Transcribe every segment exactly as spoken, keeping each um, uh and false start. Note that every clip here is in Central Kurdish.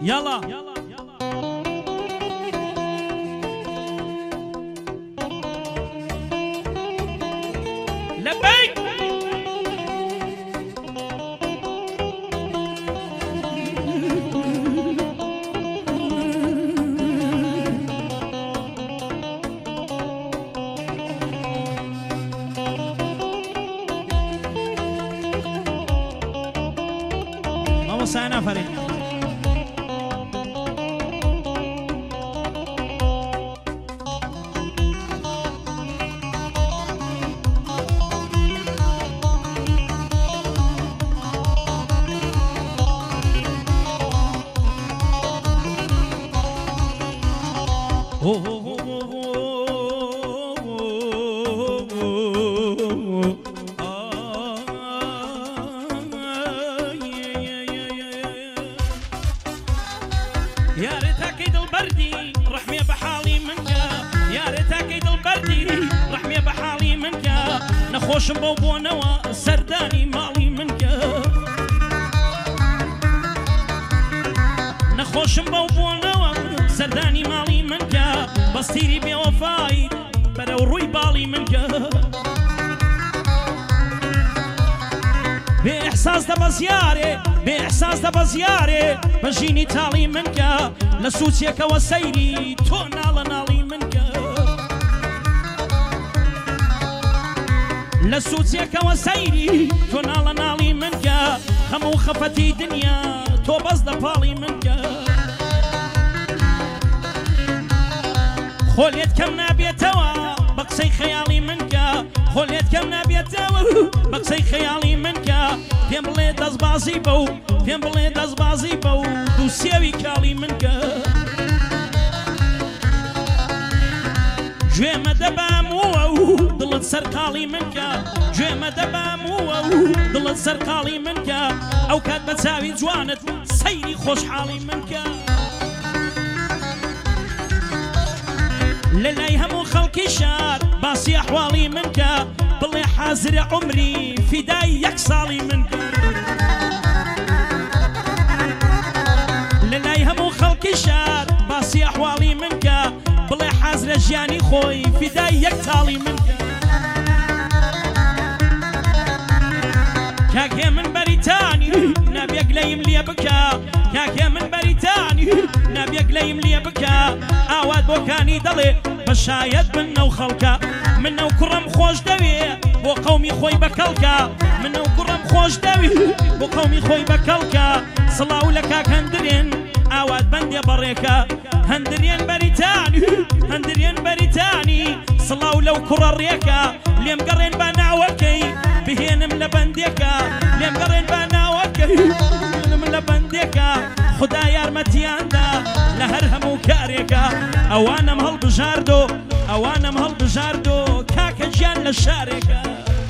يلا لبيك ماما سانا فريد يا ريتها كيد البردي رحمي بحالي منك يا ريتها كيد البردي رحمي بحالي منك نخوش بوبو نوا سرداني مالي منك نخوش بوبو نوا سرداني مالي منك بستيري بوفاي برو روي بالي منك بإحساس دبزياري بإحساس دبزياري بجيني تالي منك لسوسيك وسيري تونا لنالي منك لسوسيك وسيري تونا لنالي منك خمو خفتي دنيا تو بس دبالي منك خوليت كم نابيتوا بقسي خيالي منك خوليت كم نابيتوا بقسي خيالي منك فين بلي دز بازي بو فين بلي دز بازي بو دو سيوي كالي منك جوي مدبا مو دلت سرقالي منك جوي مدبا مو دلت سرقالي منك او كات بتساوي جوانت سيري خوش حالي منك للاي همو خلقي شار باسي احوالي منك بلي حازر عمري فداي يكسالي منك للاي همو خلقي شار باسي احوالي منك بلي حازر جاني خوي فداي يكسالي منك كاكي من بريتاني نبيك ليم لي بكا كاكي من بريتاني نبيك ليم لي بكا اواد بوكاني دلي بشايد منو خلقا منو كرم خوش دوي بو قومي خوي بكلكا منو كرم خوش دوي بو قومي خوي بكلكا صلاو لكا هندرين اواد بندي بريكا هندرين بريتاني هندرين بريتاني صلاو لو كرر ريكا ليم قرين بناوكي بهين ملبنديكا ليم قرين بناوكي ملبنديكا خدا يارمتيان دا لهرهم وكاريكا اوانم هل بجاردو اوانم هل بجاردو كاكا جان للشاركة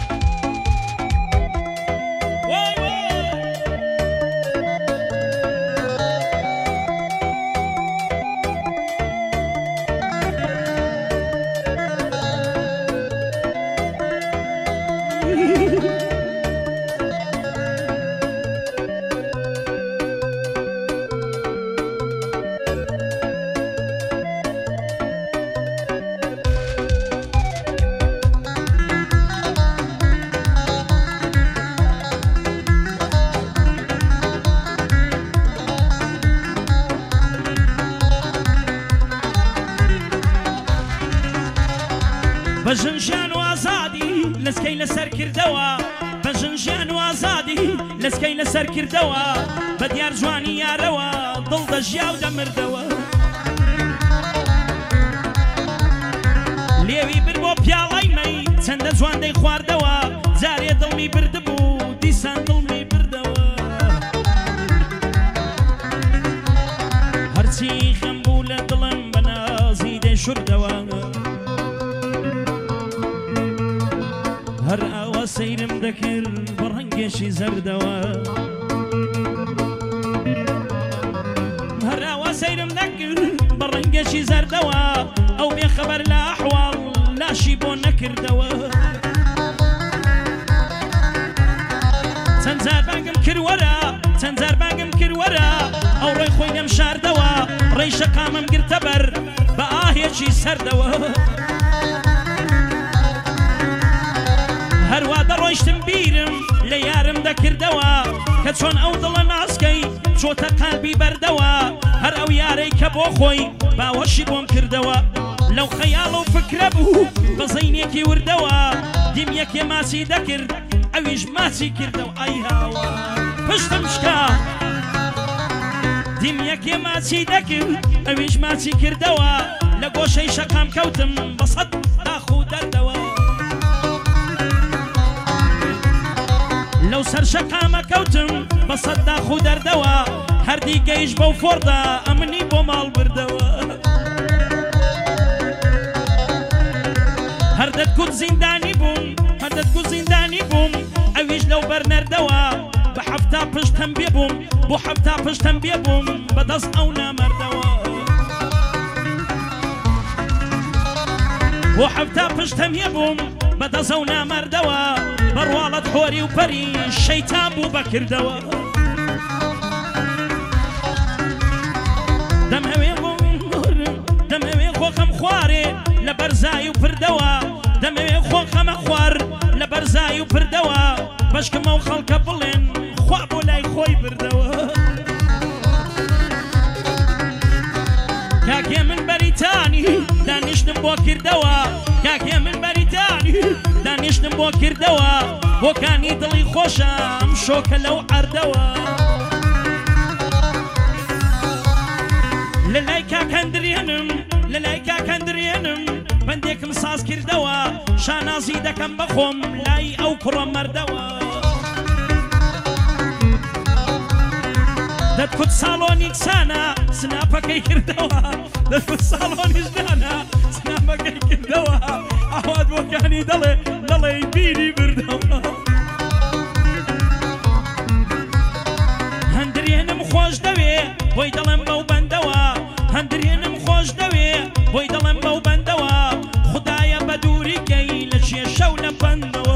بجنجان وازادي لسكي لسر كردوا بجنجان وازادي لسكي لسر كردوا بديار جواني يا روا ضل دجيا ودمر دوا ليوي بربو بيالاي مي تسند جوان دي خوار دوا زاري ضلمي بردبو ديسان ضلمي بردوا هرسي خمبولة ضلم بنازي دي شردوا هر آوا سيرم دكر برهنگشي زردوا هر آوا سيرم دكر برهنگشي زردوا او بخبر لا احوال لا شيبو نكر دوا تنزار بانقم كرورا چەند جار باگم کرد وەرە ئەو ڕێی خۆی لەم شاردەوە ڕێی شەقامم گرتە بەر بە ئاهێکی سەردەوە هەروە دەڕۆیشتم بیرم لە یارم دەکردەوە کە چۆن ئەو دڵە ناسکەی چۆتە قالبی بەردەوە هەر ئەو یارەی کە بۆ خۆی باوەشی بۆم کردەوە لەو خەیاڵ و فکرە بوو بە زەینێکی وردەوە دیم یەکێ ماچی دەکرد ئەویش ماچی کردەوە ئەی هاوە پشتم شکا دیم یەکێ ماچی دەکرد ئەویش ماچی کردەوە لە گۆشەی شەقام کەوتم بە سەد داخ و دەردەوە لەو سەر شەقامە کەوتم بە سەد داخ و دەردەوە هەردی گەیش بەو فۆردا ئەمنی بۆ ماڵ بردەوە هەردەت کوت زیندانی بووم هەردەت کوت زیندانی بووم ئەویش لەو بەرنەردەوە بە حەفتا پشتم بێ بووم بۆ حەفتا پشتم بێ بووم بەدەست ئەو نامەردەوە بۆ حەفتا پشتم هێ بووم بەدەست ئەو نامەردەوە بەڕواڵەت هۆری و پەری شەیتان بوو بەکردەوە دەمەوێ بۆم دەمەوێ خۆخەم خوارێ لە بەرزایی و پردەوە دەمەوێ خۆخەمە خوار لە بەرزایی و پردەوە بەشکمە و خەڵکە بڵێن خوا بۆ لای خۆی بردەوە کاکێ من بەریتانی دانیشتم بۆ کردەوە کاکێ من بەریتانی دانیشتم بۆ کردەوە بۆکانی دڵی خۆشم شۆکە لەو عەردەوە لەلای کاکەندرێنم لەلای کاکەندرێنم بەندێکم ساز کردەوە شانازی دەکەم بەخۆم لای ئەو کوڕە مەردەوە دەتکوت ساڵۆنی کسانە سناپەکەی کردەوە دەتکوت ساڵۆنیش دانا سناپەکەی کردەوە ئاوات بۆکانی دەڵێ دەڵێ بیری بردەوە هەندرێنم خۆش دەوێ بۆی دەڵێم بەو بەندەوە هەندرێنم خۆش دەوێ بۆی دەڵێم بەو بەندەوە خودایە بە دووری گەی لە کێشە و لە بەندەوە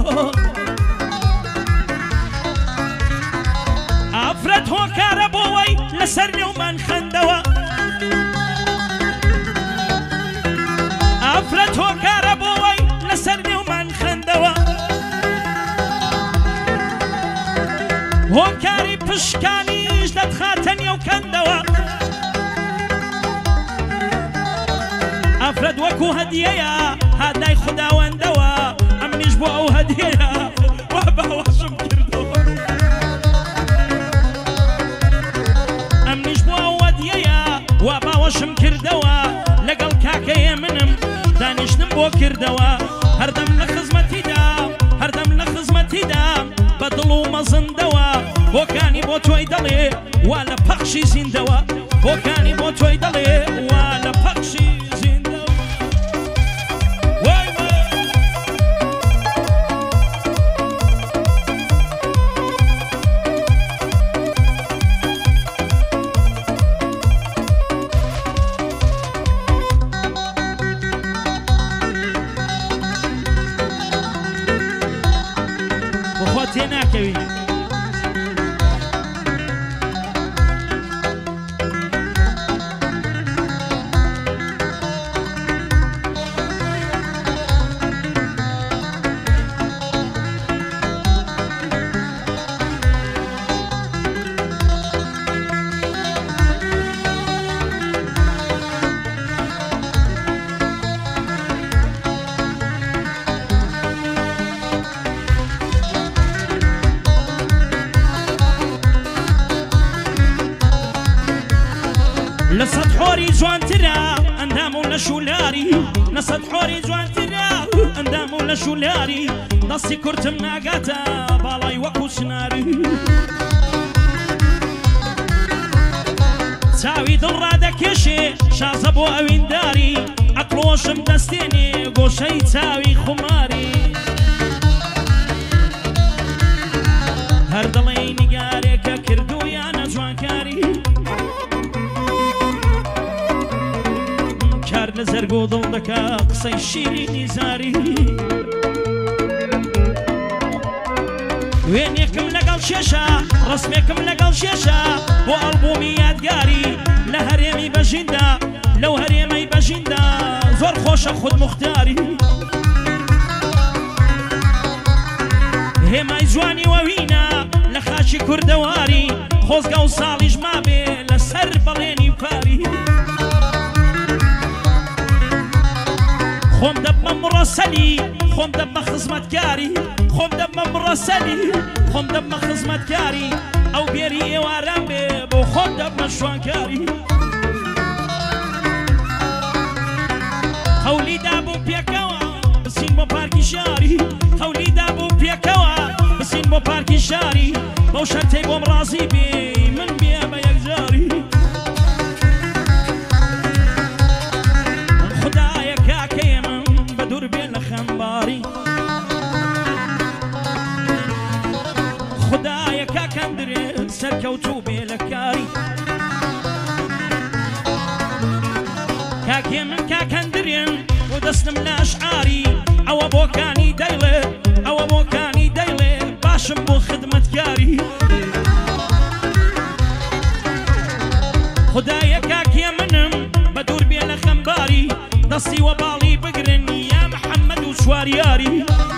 ئافرەت هۆکارە بۆوەی لەسەر نێومان خەندەوە ئافرەت هۆکارە بۆوەی لەسەر نێومان خەندەوە هۆکاری پشکانیش دەتخاتە نێو کەندەوە ئافرەت وەکو هەدیەیە هادای خوداوەندەوە ئەمنیش بۆ ئەو هەدیەیە وا باوەشم کردەوە ئەمنیش بۆ ئەو هەدیەیە وا باوەشم کردەوە لەگەڵ کاکەیە منم دانیشتم بۆ کردەوە هەردەم لە خزمەتیدا هەردەم لە خزمەتیدا بە دڵ و مەزندەوە بۆکانی بۆ تۆی دەڵێ وا لە پەخشی زیندەوە بۆکانی بۆ تۆی دەڵێ وا لە پەخشی زیندەوە وای وای بخوا تێناکەوی لەسەد حۆری جوانترە ئەندام و لە شولاری لەسەد حۆری جوانترە ئەندام و لە شولاری دەستی کورتم ناگاتە باڵای وەکو چناری چاوی دڵ ڕادەکێشێ شازە بۆ ئەوینداری ئەقلۆشم دەستێنێ گۆشەی چاوی خوماری هەر دڵێ نیگارێکە کردویانە جوانکاری کار لە زەرگۆ دڵ دەکا قسەی شیرینی زاری وێنێکم لەگەڵ شێشە ڕسمێکم لەگەڵ شێشە بۆ ئەڵبومی یادگاری لە هەرێمی بەژیندا لەو هەرێمەی بەژیندا زۆر خۆشە خود مختاری هێمای جوانی وەوینە لە خاچی کوردەواری خۆزگە و ساڵیش مابێ لەسەر بەڵێنی پاری خۆم دەبمە مڕەسەلی خۆم دەبمە خزمەتکاری خۆم دەبمە مڕەسەلی خۆم دەبمە خزمەتکاری ئەو بێری ئێواران بێ بۆ خۆم دەبمە شوانکاری قەولیدا بوو پێکەوە بچین بۆ پارکی شاری قەولیدا بوو پێکەوە بچین بۆ پارکی شاری بەو شەرتەی بۆم ڕازی بێ من بێ بە یەکجاری خدایە کاکەیە من بە دوور بێ لە خەمباری خدایە کاکەم درێ سەرکەوتوو بێ لە کاری کاکێ من کاکەندرێن و دەستم لە ئەشعاری ئەوە بۆکانی دەیڵێ ئەوە بۆکانی دەیڵێ باشم بۆ خدمەتکاری خدایە کاکێ منم بە دوور بێ لە خەمباری دەستی وە باڵی بگرن یا محەممەد و چواریاری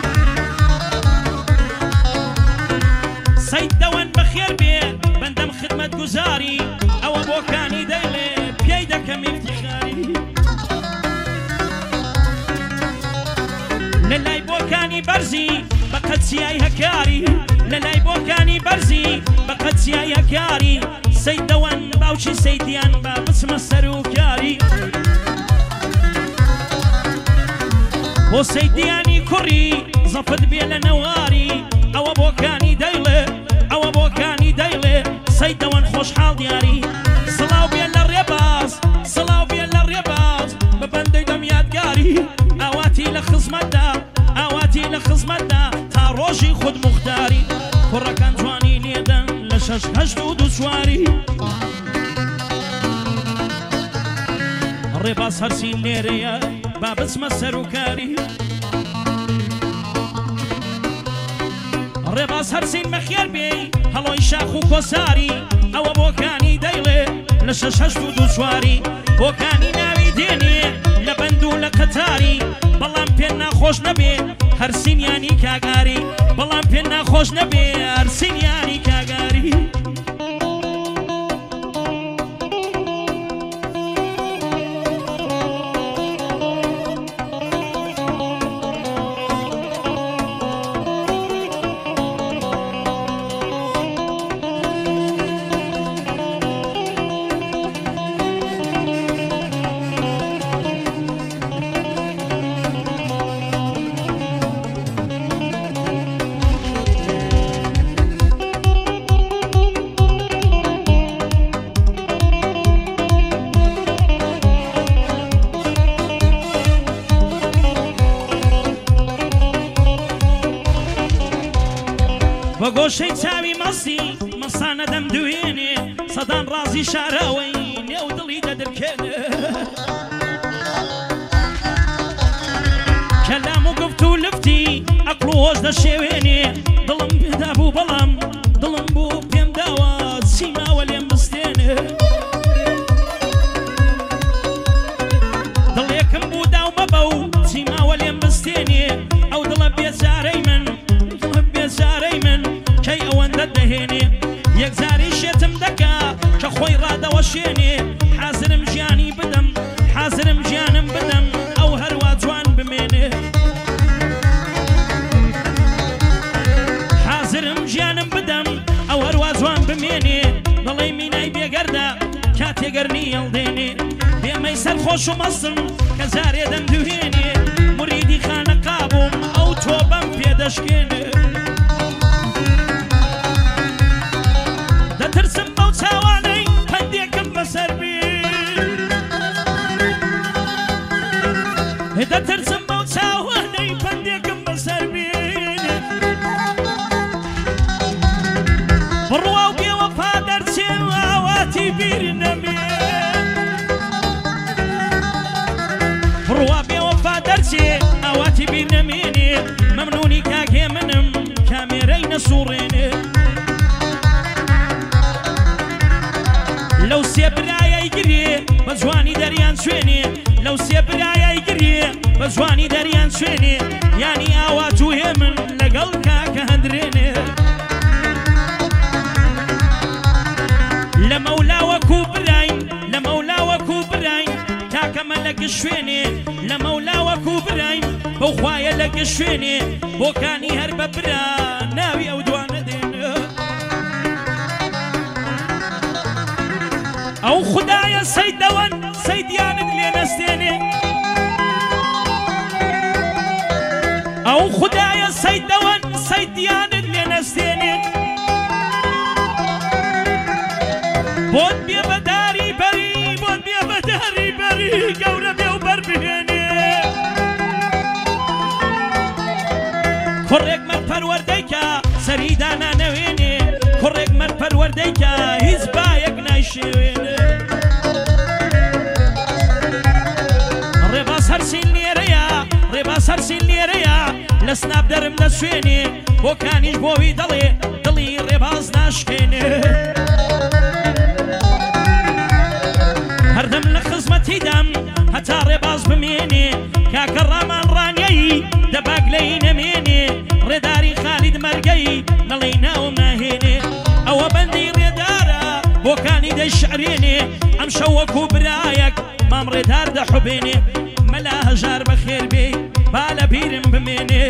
سەید دەوەن بەخێر بێ بەندەم خدمەت گوزاری ئەوە بۆکانی دەیڵێ پێی دەکەم ئیفتیخاری لەلای بۆکانی بەرزی بە قەدسیای هەکاری لەلای بۆکانی بەرزی بە قەدسیای هەکاری سەید دەوەن باوکی سەیدیان با بچمە سەر و کاری بۆ سەیدیانی کوڕی زەفت بێ لە نەواری ئەوە بۆکانی دەیڵێ ئەوە بۆکانی دەیڵێ سەید دەوەن خۆشحاڵ دیاری سڵاو بێ لە ڕێباز سڵاو بێ لە ڕێباز بە بەندەی دەم یادگاری ئاواتی لە خزمەتدا ئاواتی لە خزمەتدا تا ڕۆژی خود مختاری کوڕەکان جوانی لێدەن لە شەش هەشت و دوو چواری ڕێباز هەرچی لێرەیە با بچمە سەر و کاری ڕێباز هەرچین بەخێر بێ هەڵۆی شاخ و کۆساری ئەوە بۆکانی دەیڵێ لە شەش هەشت و دوو چواری بۆکانی ناوی دێنێ لە بەند و لە قەتاری بەڵام پێ ناخۆش نەبێ هەرسینیانی کاگاری بەڵام پێ ناخۆش نەبێ هەرسینیانی کاگاری بە گۆشەی چاوی مەستی مەسانە دەم دوێنێ سەدان ڕازی شاراوەی نێو دڵی دەدرکێنێ کەلام و گفت و لفتی عەقڵ و هۆش دەشێوێنێ دڵم پێدا بوو بەڵام دڵم بوو پێم داوە چیماوە لێم بستێنێ دڵێکم بوو داو مەبە و چیماوە لێم بستێنێ ئەو دڵە بێزارەی من دڵە بێزارەی من کەی ئەوەندە دەهێنێ یەکجاری شێتم دەکا کە خۆی ڕادەوەشێنێ حازرم ژیانی بدەم حازرم ژیانم بدەم ئەو هەروە جوان بمێنێ حازرم ژیانم بدەم ئەو هەروە جوان بمێنێ دڵی مینای بێگەردە کاتێگەرنی هەڵدێنێ بێمەی سەرخۆش و مەستم کە جارێ دەم دوهێنێ موریدی خانەقا بووم ئەو تۆ بەم پێدەشکێنێ دەترسم بەو چاوانەی هەندێکم بەسەر بێ دەترسم بەو چاوانەی هەندێکم بەسەر بێنێ بڕوا و بێوەفا دەرچێ و ئاواتی بیر نەمێ بڕوا بێوەفا دەرچێ ئاواتی بیر نەمێنێ مەمنونی کاکێ منم کامێرەی نەسوڕێنێ لەو سێ برایای گرێ بە جوانی دەریان سوێنێ لەو سێ برایای گرێ بە جوانی دەریان سوێنێ یانی ئاوات و هێ من لەگەڵ کاکە هەندرێنێ لە مەولاوەکو براین لە مەولاوەکو براین تاکەمە لە گشوێنێ لە مەولاوەکو براین بەو خوایە لە گشوێنێ بۆکانی هەر بە برا ناوی ئەو دوانە دێنێ ئەو خودایە سەیدەوەن سەیدیانت لێ نەستێنێ ئەو خودایە سەیدەوەن سەیدیانت لێ نەستێنێ بۆت بێ بەداری بەری بۆت بێ بەداری بەری گەورە بێ و بەربهێنێ کوڕێک مەرد پەروەردەیکە سەریدا نانەوێنێ کوڕێک مەرد پەروەردەیکە هیچ بایەک نایشێوێنێ ڕێباس هەرسین لێرەیە ڕێباس هەرسین لێرەیە لە سناب دەرم دەسوێنێ بۆکانیش بۆوی دەڵێ دڵی ڕێباز ناشکێنێ هەردەم لە خزمەتیدەم هەتا ڕێباز بمێنێ کاکە ڕامان ڕانیایی دەباک لەی نەمێنێ ڕێداری خالید مەرگەی نەڵێی ناوم ناهێنێ ئەوە بەندی ڕێدارە بۆکانی دەیشعرێنێ ئەم شەو وەکو برایەک مام ڕێدار دەحوبێنێ مەلا هەژار بەخێر بێ با لە بیرم بمێنێ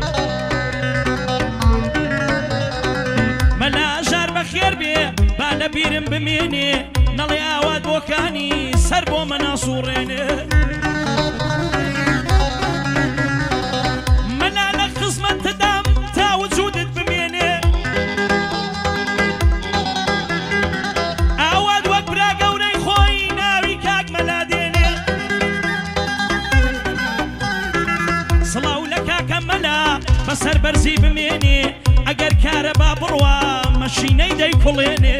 مەلا هەژار بەخێر بێ با لە بیرم بمێنێ نەڵێ ئاوات بۆکانی سەر بۆ مەناسوڕێنێ مەلا لە خزمەتدام تا وجودت بمێنێ ئاوات وەک برا گەورەی خۆی ناوی کاک مەلا دێنێ سڵاو لە کاکە مەلا بەسەر بەرزی بمێنێ ئەگەر کارە با بڕوا مەشینەی دەیکوڵێنێ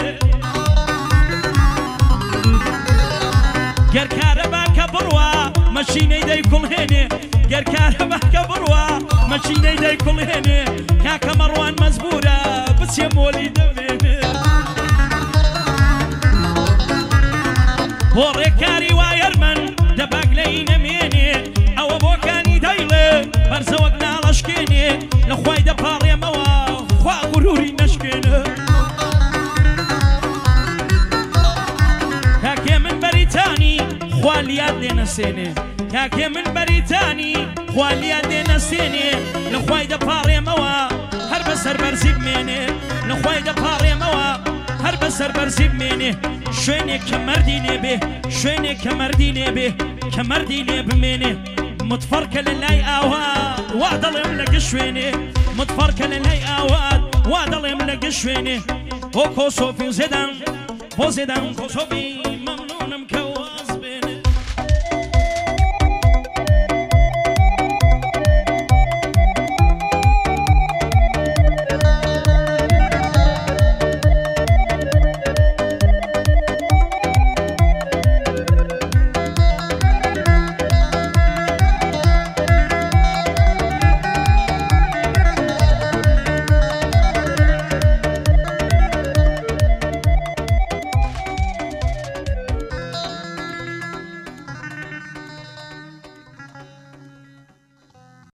گەر کارە باکە بڕوا مەشینەی دەیکوڵهێنێ گەر کارە باکە بڕوا مەشینەی دەیکوڵهێنێ کاکە مەڕوان مەزبورە بچێ مۆلی دەمێنێ بۆ ڕێکاری وایەرمەن دەباک لەی نەمێنێ ئەوە بۆکانی دەیڵێ بەرزەوەک ناڵەشکێنێ لە خوای دەپاڕێمەوە خوا غروری نەشکێنێ کاکێ من بەریتانی خوالیات لێنەسێنێ کاکێ من بەریتانی خوالیات لێنەسێنێ لە خوای دەپاڕێمەوە هەر بەسەر بەرزی بمێنێ لە خوای دەپاڕێمەوە هەر بەسەر بەرزی بمێنێ شوێنێک کە مەردی لێبێ شوێنێک کە مەردی لێبێ کە مەردی لێ بمێنێ متفەرکە لە لای ئاوات وا دەڵێم لە گشوێنێ متفەرکە لە لای ئاوات وا دەڵێم لە گشوێنێ بۆ کۆسۆفی زێدان بۆ زێدان کۆسۆفی